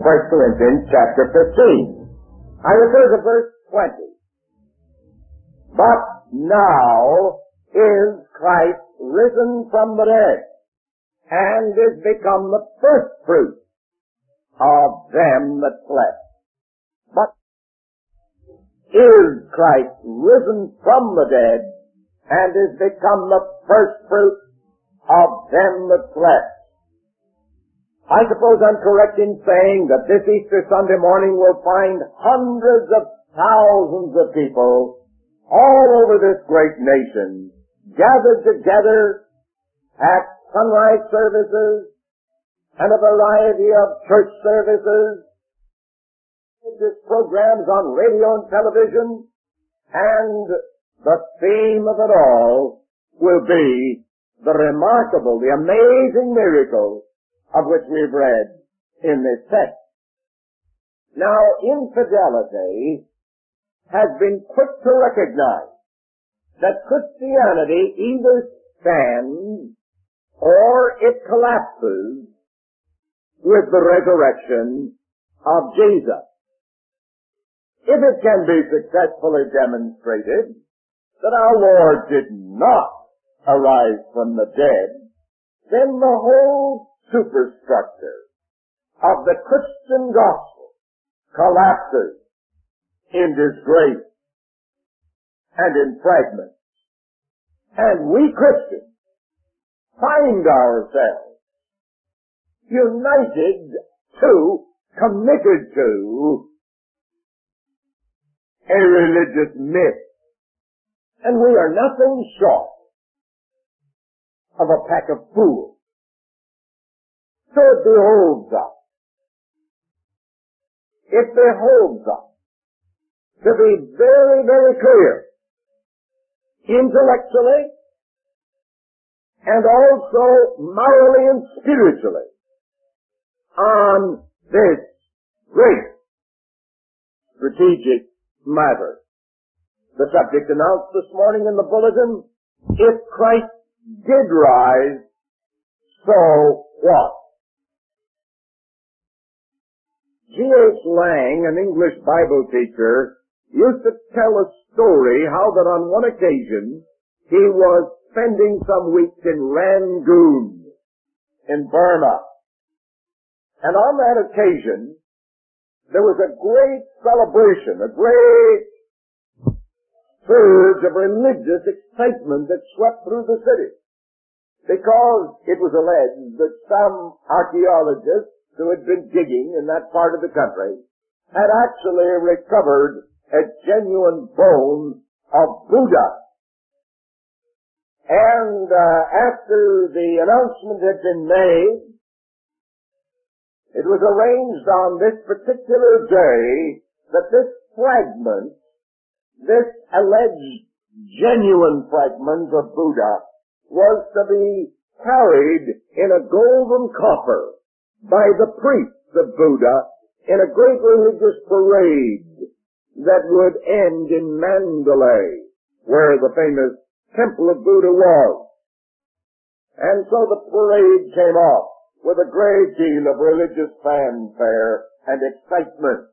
1 Corinthians chapter 15. I refer to verse 20. But now is Christ risen from the dead, and is become the first fruit of them that slept. But is Christ risen from the dead, and is become the first fruit of them that slept. I suppose I'm correct in saying that this Easter Sunday morning will find hundreds of thousands of people all over this great nation gathered together at sunrise services and a variety of church services, religious programs on radio and television, and the theme of it all will be the remarkable, the amazing miracle of which we've read in this text. Now, infidelity has been quick to recognize that Christianity either stands or it collapses with the resurrection of Jesus. If it can be successfully demonstrated that our Lord did not arise from the dead, then the whole superstructure of the Christian gospel collapses in disgrace and in fragments. And we Christians find ourselves united to, committed to a religious myth. And we are nothing short of a pack of fools. So it behoves us. It behoves us to be very, very clear, intellectually and also morally and spiritually, on this great strategic matter. The subject announced this morning in the bulletin, if Christ did rise, so what? G.H. Lang, an English Bible teacher, used to tell a story how that on one occasion he was spending some weeks in Rangoon, in Burma. And on that occasion, there was a great celebration, a great surge of religious excitement that swept through the city. Because it was alleged that some archaeologists who had been digging in that part of the country had actually recovered a genuine bone of Buddha. And after the announcement had been made, it was arranged on this particular day that this fragment, this alleged genuine fragment of Buddha, was to be carried in a golden coffer by the priests of Buddha in a great religious parade that would end in Mandalay, where the famous Temple of Buddha was. And so the parade came off with a great deal of religious fanfare and excitement.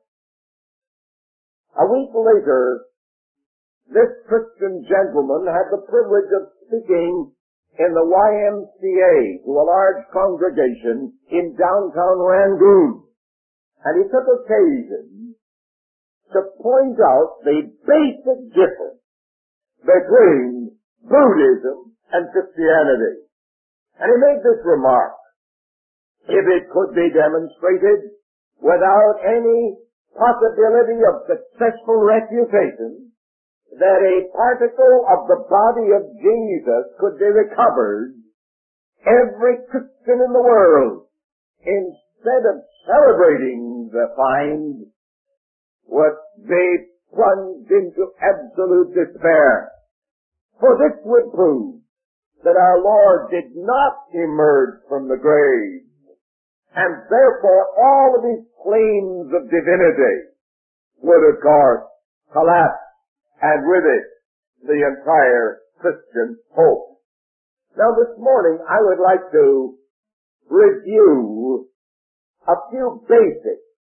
A week later, this Christian gentleman had the privilege of speaking in the YMCA to a large congregation in downtown Rangoon. And he took occasion to point out the basic difference between Buddhism and Christianity. And he made this remark: if it could be demonstrated without any possibility of successful refutation that a particle of the body of Jesus could be recovered, every Christian in the world, instead of celebrating the find, would be plunged into absolute despair. For this would prove that our Lord did not emerge from the grave, and therefore all of his claims of divinity would, of course, collapse, and with it, the entire Christian hope. Now this morning I would like to review a few basic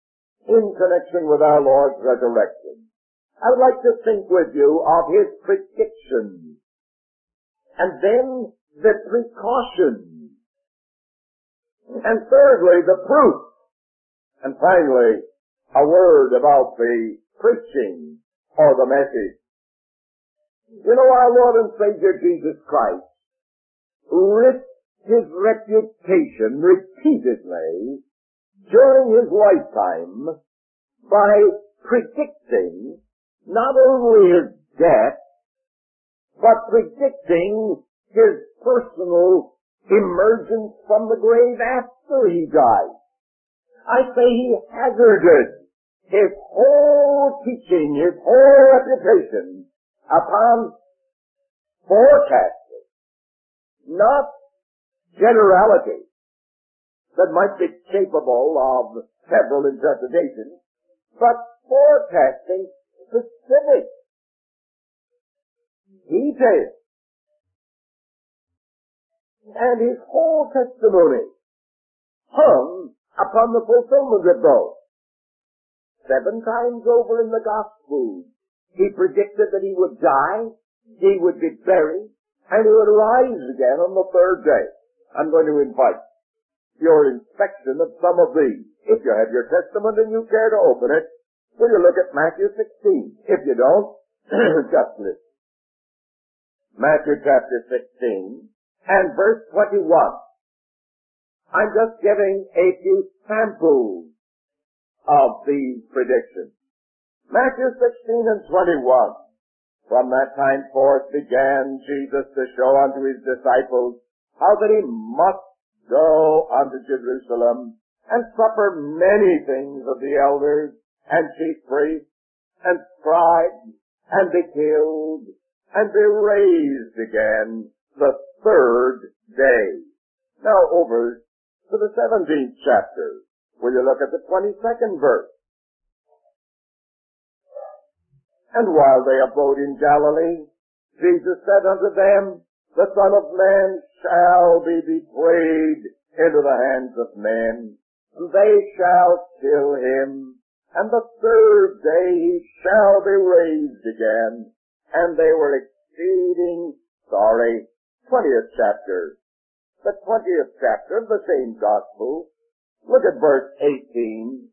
in connection with our Lord's resurrection. I would like to think with you of his predictions, and then the precautions, and thirdly, the proof, and finally, a word about the preaching or the message. You know, our Lord and Savior Jesus Christ risked his reputation repeatedly during his lifetime by predicting not only his death, but predicting his personal emergence from the grave after he died. I say he hazarded his whole teaching, his whole reputation upon forecasting, not generality that might be capable of several interpretations, but forecasting specific details. And his whole testimony hung upon the fulfillment of those. 7 times over in the Gospels, he predicted that he would die, he would be buried, and he would rise again on the 3rd day. I'm going to invite your inspection of some of these. If you have your Testament and you care to open it, will you look at Matthew 16? If you don't, just listen. Matthew chapter 16 and verse 21. I'm just giving a few samples of these predictions. Matthew 16 and 21. From that time forth began Jesus to show unto his disciples how that he must go unto Jerusalem and suffer many things of the elders and chief priests and scribes and be killed and be raised again the 3rd day. Now over to the 17th chapter. Will you look at the 22nd verse? And while they abode in Galilee, Jesus said unto them, the Son of Man shall be betrayed into the hands of men, and they shall kill him, and the 3rd day he shall be raised again. And they were exceeding sorry. 20th chapter. The 20th chapter of the same Gospel. Look at verse 18.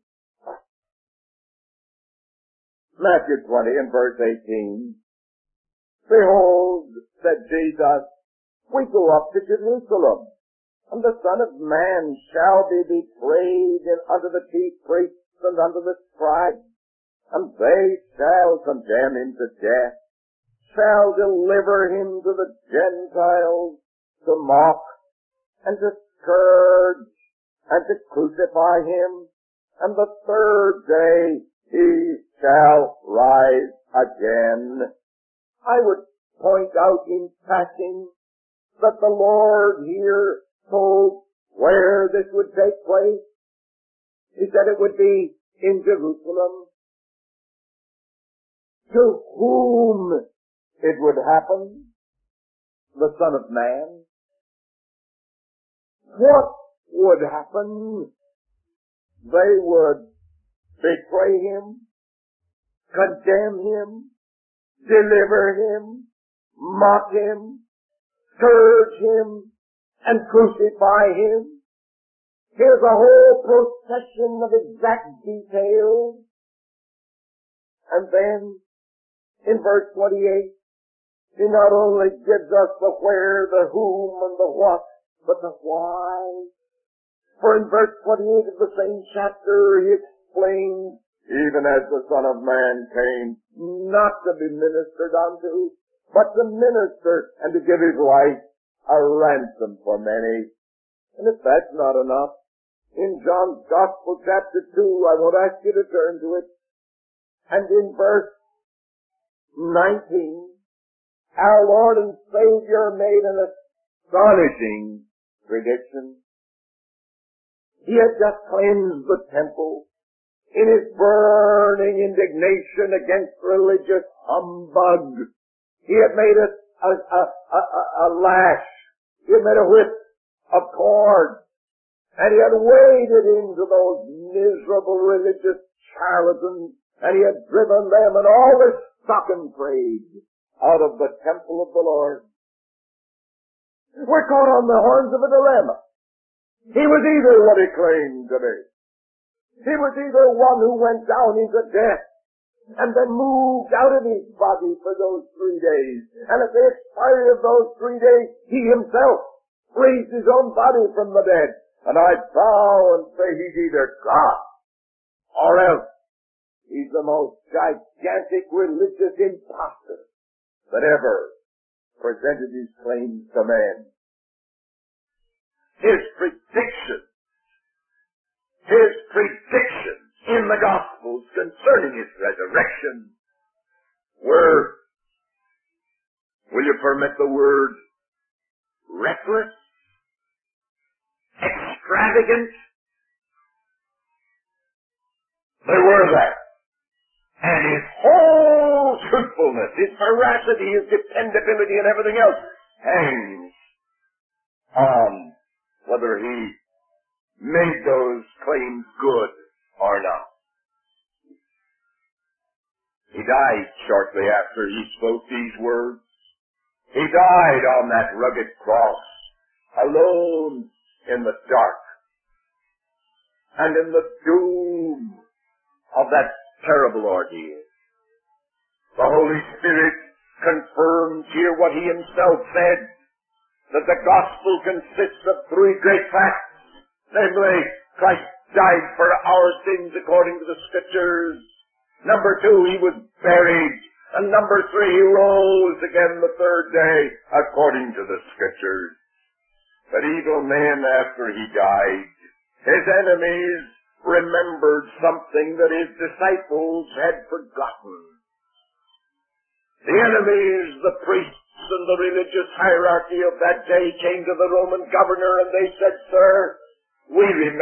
Matthew 20 and verse 18. Behold, said Jesus, we go up to Jerusalem, and the Son of Man shall be betrayed unto the chief priests and unto the scribes, and they shall condemn him to death, shall deliver him to the Gentiles to mock, and to scourge, and to crucify him, and the 3rd day he shall rise again. I would point out in passing that the Lord here told where this would take place. He said it would be in Jerusalem. To whom it would happen? The Son of Man. What would happen? They would betray him, condemn him, deliver him, mock him, scourge him, and crucify him. Here's a whole procession of exact details. And then, in verse 28, he not only gives us the where, the whom, and the what, but the why. For in verse 28 of the same chapter, he explains, even as the Son of Man came not to be ministered unto, but to minister and to give his life a ransom for many. And if that's not enough, in John's Gospel chapter 2, I won't ask you to turn to it, and in verse 19, our Lord and Savior made an astonishing prediction. He had just cleansed the temple in his burning indignation against religious humbug. He had made a lash. He had made a whip of cords. And he had waded into those miserable religious charlatans, and he had driven them and all this stock and trade out of the temple of the Lord. We're caught on the horns of a dilemma. He was either what he claimed to be. He was either one who went down into death and then moved out of his body for those 3 days. And at the expiry of those 3 days, he himself raised his own body from the dead. And I bow and say he's either God or else he's the most gigantic religious impostor that ever presented his claims to man. His predictions in the Gospels concerning his resurrection were, will you permit the word, reckless, extravagant? They were that. And his whole truthfulness, his veracity, his dependability, and everything else hangs on whether he made those claims good or not. He died shortly after he spoke these words. He died on that rugged cross, alone in the dark and in the doom of that terrible ordeal. The Holy Spirit confirms here what he himself said, that the gospel consists of 3 great facts. Namely, Christ died for our sins according to the Scriptures. Number 2, he was buried. And number 3, he rose again the 3rd day according to the Scriptures. But evil men, after he died, his enemies remembered something that his disciples had forgotten. The enemies, the priests, and the religious hierarchy of that day came to the Roman governor and they said, "Sir, we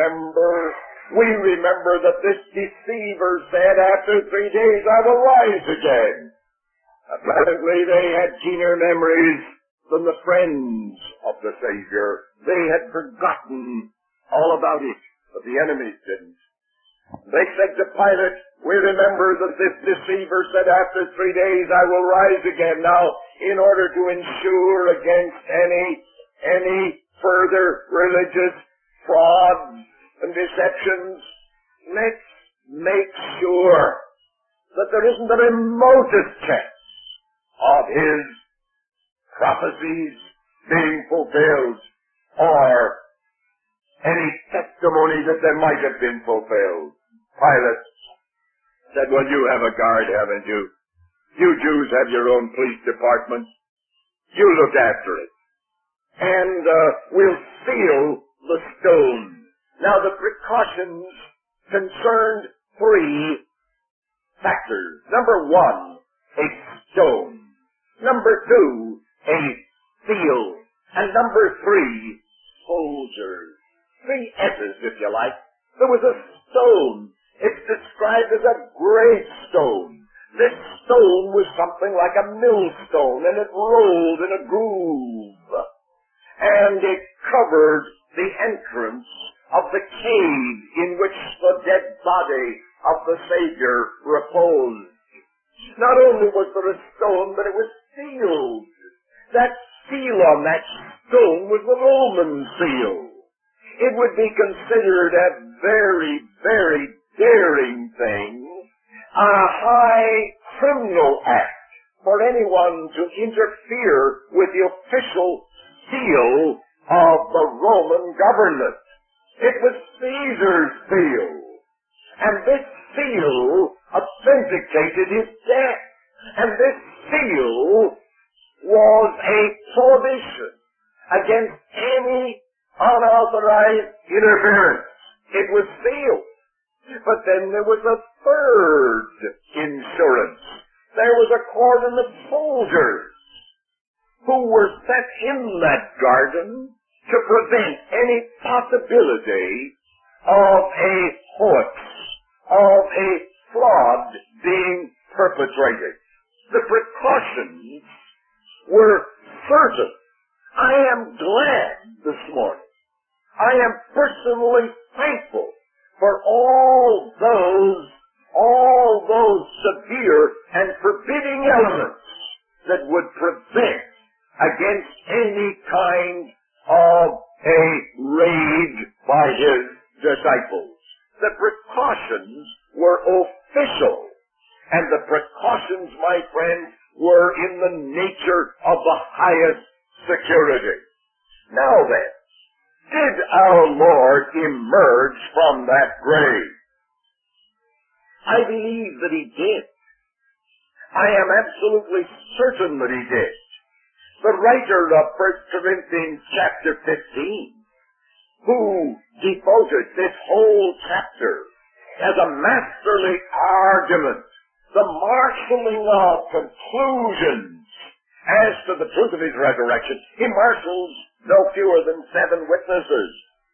remember that this deceiver said, after 3 days I will rise again." Apparently they had keener memories than the friends of the Savior. They had forgotten all about it, but the enemies didn't. They said to Pilate, "We remember that this deceiver said, after 3 days I will rise again." Now, in order to ensure against any further religious frauds and deceptions, let's make sure that there isn't the remotest chance of his prophecies being fulfilled or any testimony that they might have been fulfilled. Pilate said, "Well, you have a guard, haven't you? You Jews have your own police department. You look after it. And we'll seal the stone." Now, the precautions concerned 3 factors. Number 1, a stone. Number 2, a seal. And number 3, soldiers. 3 S's, if you like. There was a stone. It's described as a great stone. This stone was something like a millstone, and it rolled in a groove. And it covered the entrance of the cave in which the dead body of the Savior reposed. Not only was there a stone, but it was sealed. That seal on that stone was the Roman seal. It would be considered a very, very daring thing, a high criminal act for anyone to interfere with the official seal of the Roman government. It was Caesar's seal. And this seal authenticated his death. And this seal was a prohibition against any unauthorized interference. It was sealed. But then there was a third insurance. There was a cordon of soldiers who were set in that garden to prevent any possibility of a hoax, of a fraud being perpetrated. The precautions were certain. I am glad this morning. I am personally thankful for all those severe and forbidding elements that would prevent against any kind of a raid by his disciples. The precautions were official, and the precautions, my friends, were in the nature of the highest security. Now then, did our Lord emerge from that grave? I believe that he did. I am absolutely certain that he did. The writer of 1 Corinthians chapter 15, who devoted this whole chapter as a masterly argument, the marshalling of conclusions as to the truth of his resurrection, he marshals no fewer than 7 witnesses.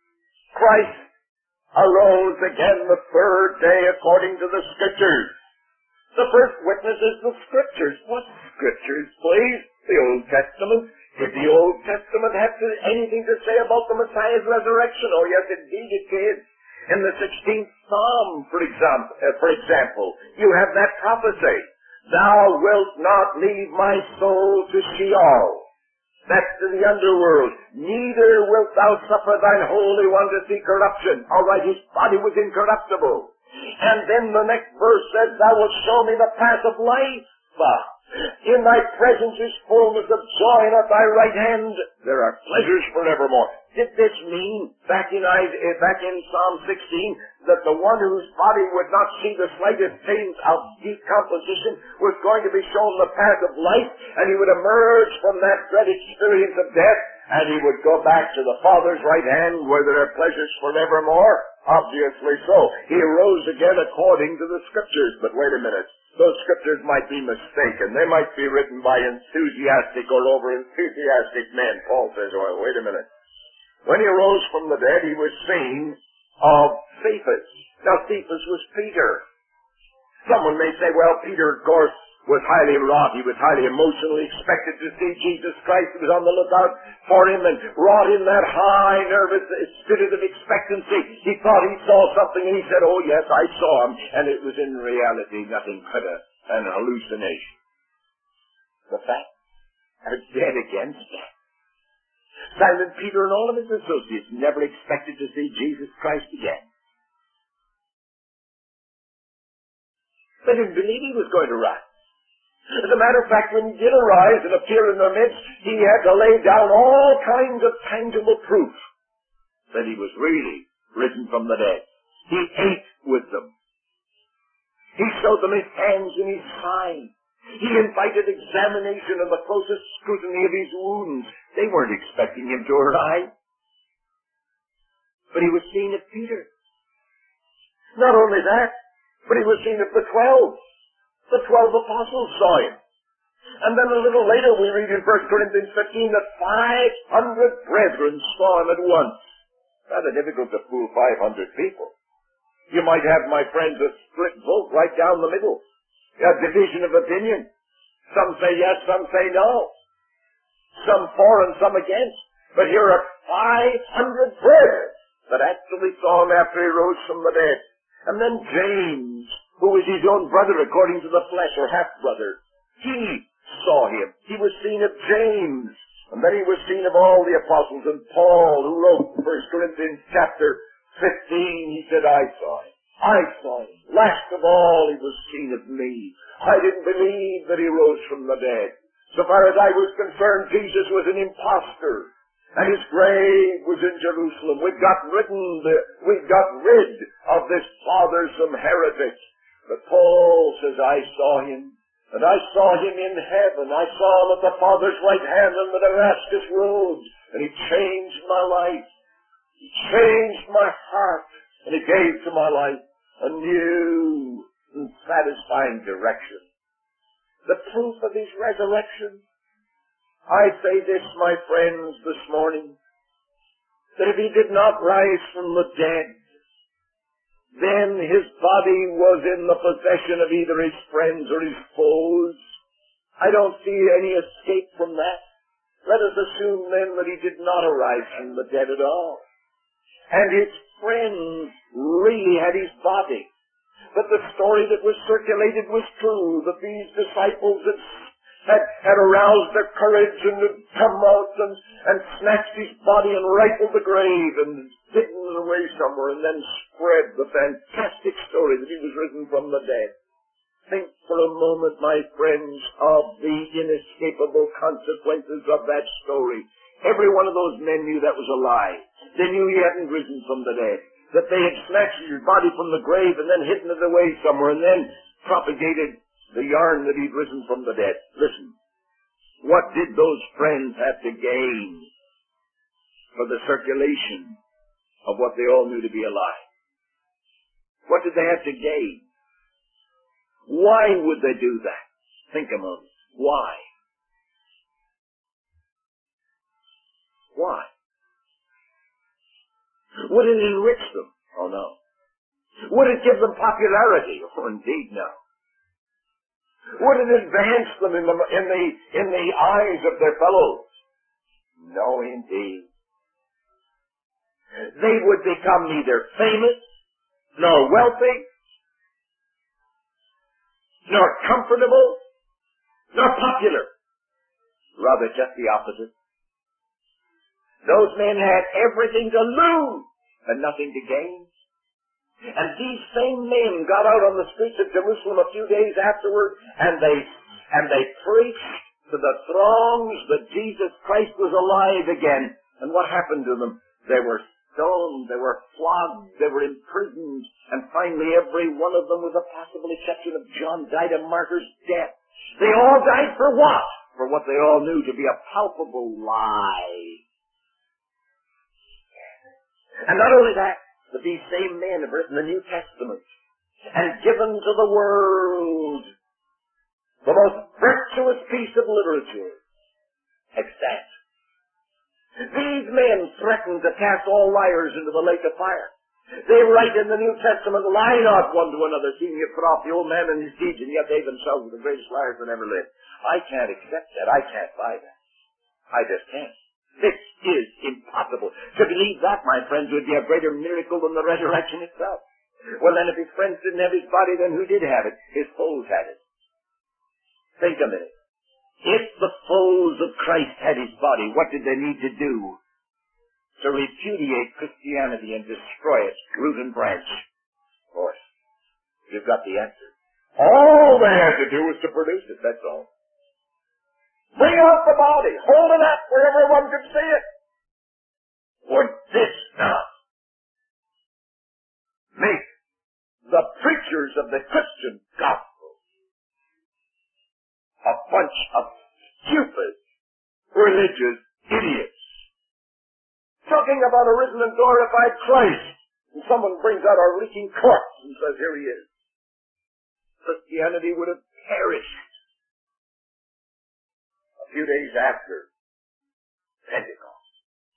Christ arose again the third day according to the Scriptures. The first witness is the Scriptures. What Scriptures, please? The Old Testament. Did the Old Testament have anything to say about the Messiah's resurrection? Oh, yes, indeed it did. In the 16th Psalm, for example, you have that prophecy. Thou wilt not leave my soul to Sheol. That's to the underworld. Neither wilt thou suffer thine Holy One to see corruption. All right, his body was incorruptible. And then the next verse says, thou wilt show me the path of life. In thy presence is fullness of joy, and at thy right hand there are pleasures forevermore. Did this mean, back in Psalm 16, that the one whose body would not see the slightest taint of decomposition was going to be shown the path of life, and he would emerge from that dread experience of death, and he would go back to the Father's right hand where there are pleasures forevermore? Obviously so. He arose again according to the Scriptures. But wait a minute. Those Scriptures might be mistaken. They might be written by enthusiastic or over-enthusiastic men. Paul says, well, wait a minute. When he rose from the dead, he was seen of Cephas. Now, Cephas was Peter. Someone may say, well, Peter, of course, was highly wrought. He was highly emotionally expected to see Jesus Christ. He was on the lookout for him and wrought in that high, nervous spirit of expectancy. He thought he saw something, and he said, oh, yes, I saw him. And it was in reality nothing but an hallucination. The fact are dead against that. Simon Peter and all of his associates never expected to see Jesus Christ again. They didn't believe he was going to rise. As a matter of fact, when he did arise and appear in their midst, he had to lay down all kinds of tangible proof that he was really risen from the dead. He ate with them. He showed them his hands and his side. He invited examination and the closest scrutiny of his wounds. They weren't expecting him to arise. But he was seen of Peter. Not only that, but he was seen of the 12. The 12 apostles saw him. And then a little later we read in 1 Corinthians 15 that 500 brethren saw him at once. Rather difficult to fool 500 people. You might have, my friends, a split vote right down the middle. A division of opinion. Some say yes, some say no. Some for and some against. But here are 500 brethren that actually saw him after he rose from the dead. And then James, who was his own brother according to the flesh, or half-brother, he saw him. He was seen of James. And then he was seen of all the apostles. And Paul, who wrote 1 Corinthians chapter 15, he said, I saw him. I saw him. Last of all, he was seen of me. I didn't believe that he rose from the dead. So far as I was concerned, Jesus was an impostor. And his grave was in Jerusalem. We got rid of this bothersome heretic. But Paul says, I saw him. And I saw him in heaven. I saw him at the Father's right hand on the Damascus road. And he changed my life. He changed my heart. And he gave to my life a new and satisfying direction. The proof of his resurrection. I say this, my friends, this morning, that if he did not rise from the dead, then his body was in the possession of either his friends or his foes. I don't see any escape from that. Let us assume then that he did not arise from the dead at all. And his friends really had his body. that the story that was circulated was true, that these disciples had aroused their courage and had come out and snatched his body and rifled the grave and hidden it away somewhere and then spread the fantastic story that he was risen from the dead. Think for a moment, my friends, of the inescapable consequences of that story. Every one of those men knew that was a lie. They knew he hadn't risen from the dead, that they had snatched his body from the grave and then hidden it away somewhere and then propagated the yarn that he'd risen from the dead. Listen, what did those friends have to gain for the circulation of what they all knew to be a lie? What did they have to gain? Why would they do that? Think a moment. Why? Why? Would it enrich them? Oh, no. Would it give them popularity? Oh, indeed, no. Would it advance them in the eyes of their fellows? No, indeed. They would become neither famous, nor wealthy, nor comfortable, nor popular. Rather just the opposite. Those men had everything to lose and nothing to gain. And these same men got out on the streets of Jerusalem a few days afterward, and they preached to the throngs that Jesus Christ was alive again. And what happened to them? They were stoned, they were flogged, they were imprisoned, and finally every one of them, with the possible exception of John, died a martyr's death. They all died for what? For what they all knew to be a palpable lie. And not only that, but these same men have written the New Testament and given to the world the most virtuous piece of literature. Extant. These men threaten to cast all liars into the lake of fire. They write in the New Testament, lie not one to another, seeing you put off the old man and his deeds, and yet they themselves are the greatest liars that ever lived. I can't accept that. I can't buy that. I just can't. This is impossible. To believe that, my friends, would be a greater miracle than the resurrection itself. Well, then, if his friends didn't have his body, then who did have it? His foes had it. Think a minute. If the foes of Christ had his body, what did they need to do to repudiate Christianity and destroy it, root and branch? Of course, you've got the answer. All they had to do was to produce it, that's all. Bring out the body, hold it up where everyone could see it. Would this not make the preachers of the Christian gospel a bunch of stupid, religious idiots? Talking about a risen and glorified Christ, and someone brings out a reeking corpse and says, here he is. Christianity would have perished a few days after Pentecost.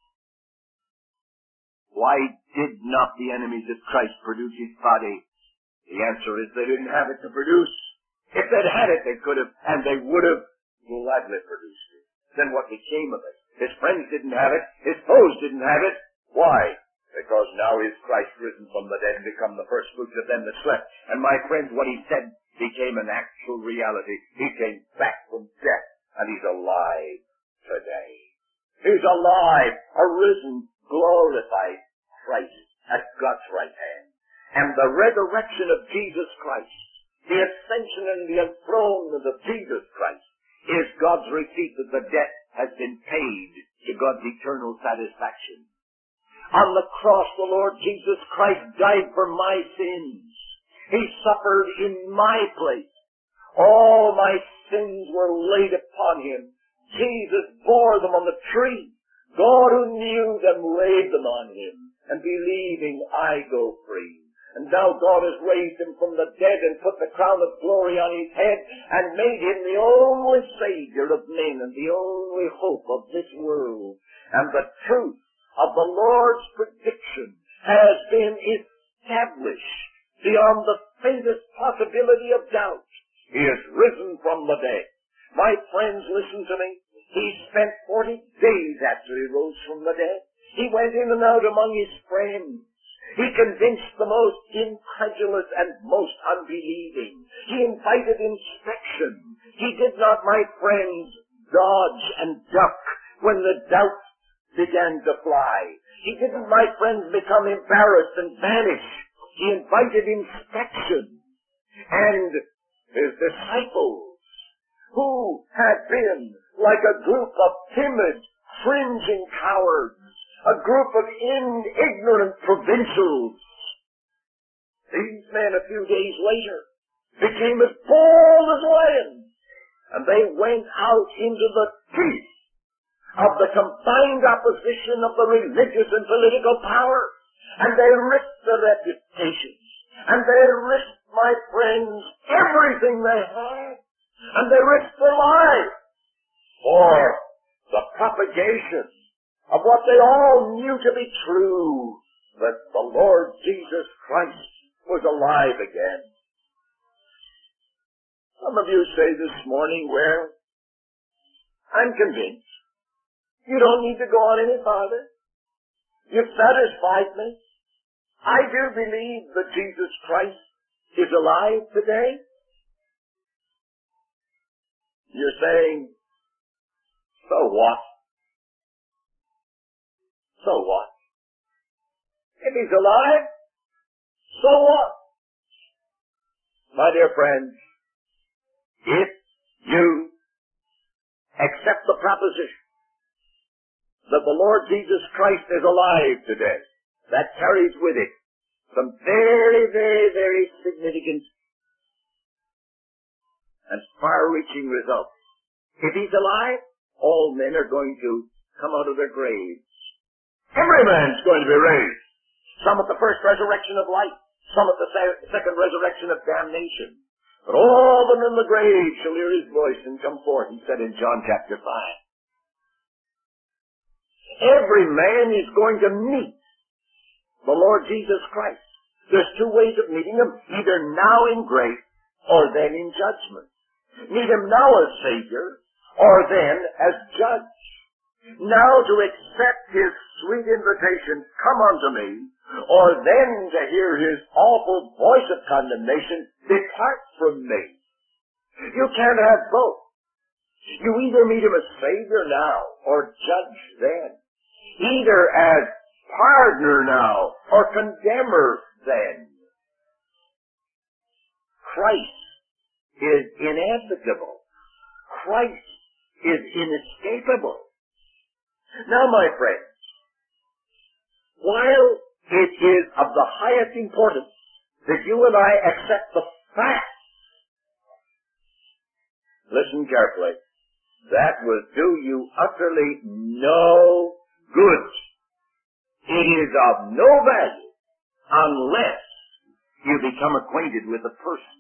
Why did not the enemies of Christ produce his body? The answer is they didn't have it to produce. If they'd had it, they could have, and they would have gladly produced it. Then what became of it? His friends didn't have it. His foes didn't have it. Why? Because now is Christ risen from the dead and become the first fruits of them that slept. And my friends, what he said became an actual reality. He came back from death, and he's alive today. He's alive, a risen, glorified Christ at God's right hand. And the resurrection of Jesus Christ, the ascension and the enthronement of Jesus Christ, is God's receipt that the debt has been paid to God's eternal satisfaction. On the cross, the Lord Jesus Christ died for my sins. He suffered in my place. All my sins were laid upon him. Jesus bore them on the tree. God, who knew them, laid them on him. And believing, I go free. And now God has raised him from the dead and put the crown of glory on his head and made him the only Savior of men and the only hope of this world. And the truth of the Lord's prediction has been established beyond the faintest possibility of doubt. He is risen from the dead. My friends, listen to me. He spent 40 days after he rose from the dead. He went in and out among his friends. He convinced the most incredulous and most unbelieving. He invited inspection. He did not, my friends, dodge and duck when the doubt began to fly. He didn't, my friends, become embarrassed and vanish. He invited inspection. And his disciples, who had been like a group of timid, cringing cowards, a group of ignorant provincials, these men a few days later became as bold as lions, and they went out into the teeth of the combined opposition of the religious and political power, and they risked their reputations, and they risked, my friends, everything they had, and they risked their lives for the propagation of what they all knew to be true, that the Lord Jesus Christ was alive again. Some of you say this morning, well, I'm convinced. You don't need to go on any farther. You've satisfied me. I do believe that Jesus Christ is alive today. You're saying, so what? So what? If he's alive, so what? My dear friends, if you accept the proposition that the Lord Jesus Christ is alive today, that carries with it some very, very, very significant and far-reaching results. If he's alive, all men are going to come out of their graves. Every man's going to be raised. Some at the first resurrection of life, some at the second resurrection of damnation. But all of them in the grave shall hear his voice and come forth, he said in John chapter 5. Every man is going to meet the Lord Jesus Christ. There's two ways of meeting him, either now in grace or then in judgment. Meet him now as Savior or then as Judge. Now to accept his sweet invitation, come unto me, or then to hear his awful voice of condemnation, depart from me. You can't have both. You either meet him as Savior now or Judge then. Either as pardoner now or condemner then. Christ is inevitable. Christ is inescapable. Now, my friends, while it is of the highest importance that you and I accept the facts, listen carefully, that will do you utterly no good. It is of no value unless you become acquainted with the person.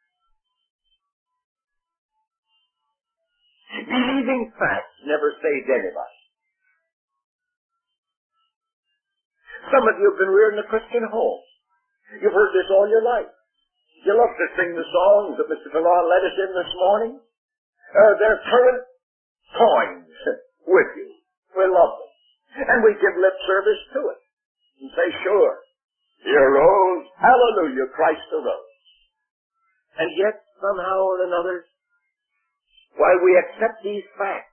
Believing facts never saved anybody. Some of you have been reared in a Christian home. You've heard this all your life. You love to sing the songs that Mr. Pilon led us in this morning. They're current coins with you. We love them. And we give lip service to it. And say, sure, he arose, hallelujah, Christ arose. And yet, somehow or another, while we accept these facts,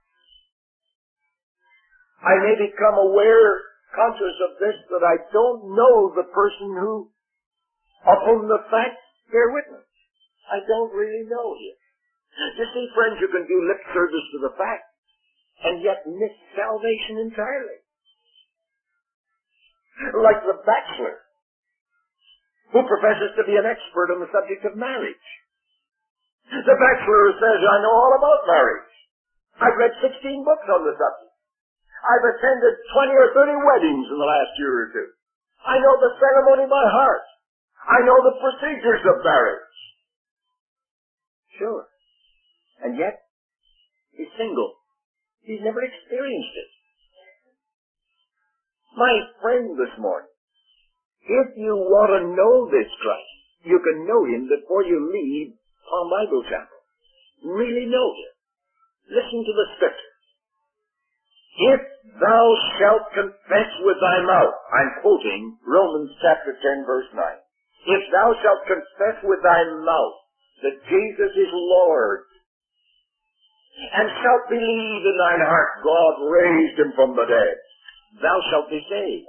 I may become conscious of this, that I don't know the person of whom the facts bear witness. I don't really know him. You see, friends, you can do lip service to the facts and yet miss salvation entirely. Like the bachelor who professes to be an expert on the subject of marriage. The bachelor who says, I know all about marriage. I've read 16 books on the subject. I've attended 20 or 30 weddings in the last year or two. I know the ceremony by heart. I know the procedures of marriage. Sure. And yet, he's single. He's never experienced it. My friend this morning, if you want to know this Christ, you can know him before you leave Palm Bible Chapel. Really know him. Listen to the Scripture. If thou shalt confess with thy mouth, I'm quoting Romans chapter 10 verse 9. If thou shalt confess with thy mouth that Jesus is Lord, and shalt believe in thine heart God raised him from the dead, thou shalt be saved.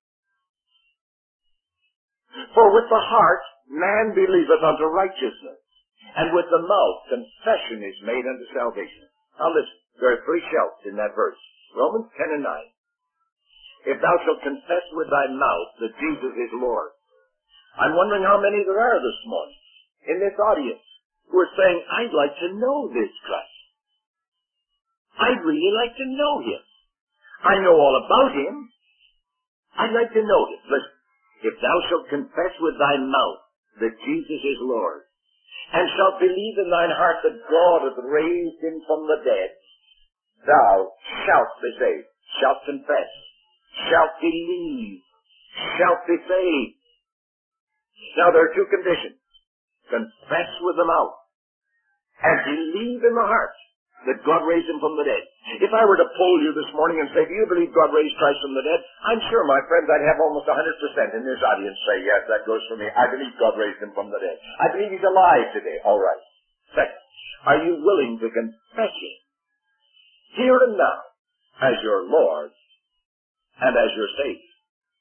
For with the heart man believeth unto righteousness, and with the mouth confession is made unto salvation. Now listen, there are three shouts in that verse. Romans 10 and 9. If thou shalt confess with thy mouth that Jesus is Lord. I'm wondering how many there are this morning in this audience who are saying, I'd like to know this Christ. I'd really like to know him. I know all about him. I'd like to know him. Listen, if thou shalt confess with thy mouth that Jesus is Lord, and shalt believe in thine heart that God hath raised him from the dead, thou shalt be saved, shalt confess, shalt believe, shalt be saved. Now there are two conditions. Confess with the mouth and believe in the heart that God raised him from the dead. If I were to poll you this morning and say, do you believe God raised Christ from the dead? I'm sure, my friends, I'd have almost 100% in this audience say, yes, that goes for me. I believe God raised him from the dead. I believe he's alive today. All right. Second, are you willing to confess him here and now as your Lord and as your Savior?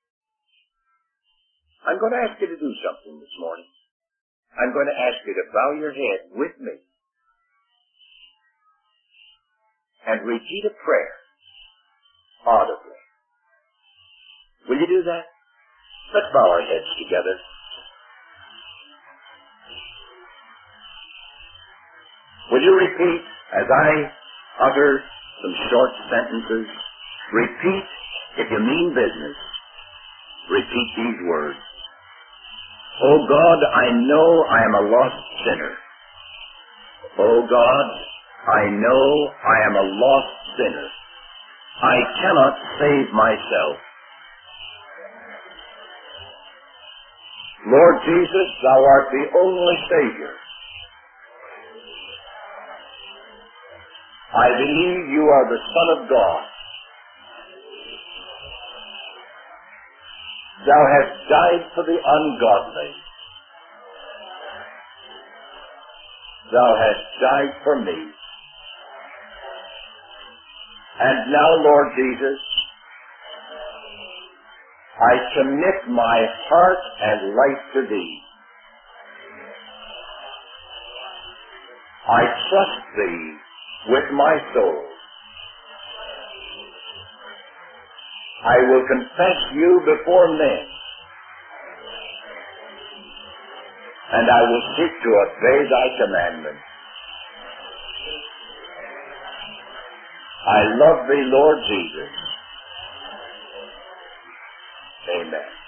I'm going to ask you to do something this morning. I'm going to ask you to bow your head with me and repeat a prayer audibly. Will you do that? Let's bow our heads together. Will you repeat as I utter some short sentences? Repeat, if you mean business, repeat these words. Oh God, I know I am a lost sinner. Oh God, I know I am a lost sinner. I cannot save myself. Lord Jesus, thou art the only Savior. I believe you are the Son of God. Thou hast died for the ungodly. Thou hast died for me. And now, Lord Jesus, I commit my heart and life to Thee. I trust Thee with my soul. I will confess you before men, and I will seek to obey thy commandments. I love thee, Lord Jesus. Amen.